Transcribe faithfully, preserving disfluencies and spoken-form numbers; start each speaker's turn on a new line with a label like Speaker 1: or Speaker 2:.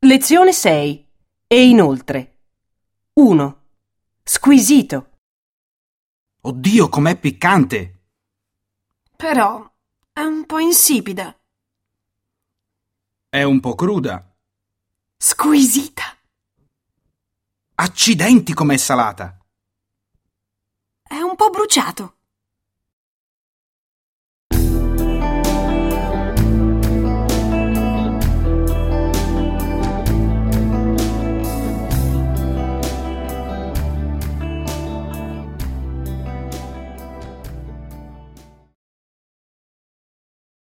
Speaker 1: Lezione sei. E inoltre. uno. Squisito.
Speaker 2: Oddio, com'è piccante!
Speaker 3: Però è un po' insipida.
Speaker 2: È un po' cruda.
Speaker 3: Squisita.
Speaker 2: Accidenti, com'è salata!
Speaker 3: È un po' bruciato.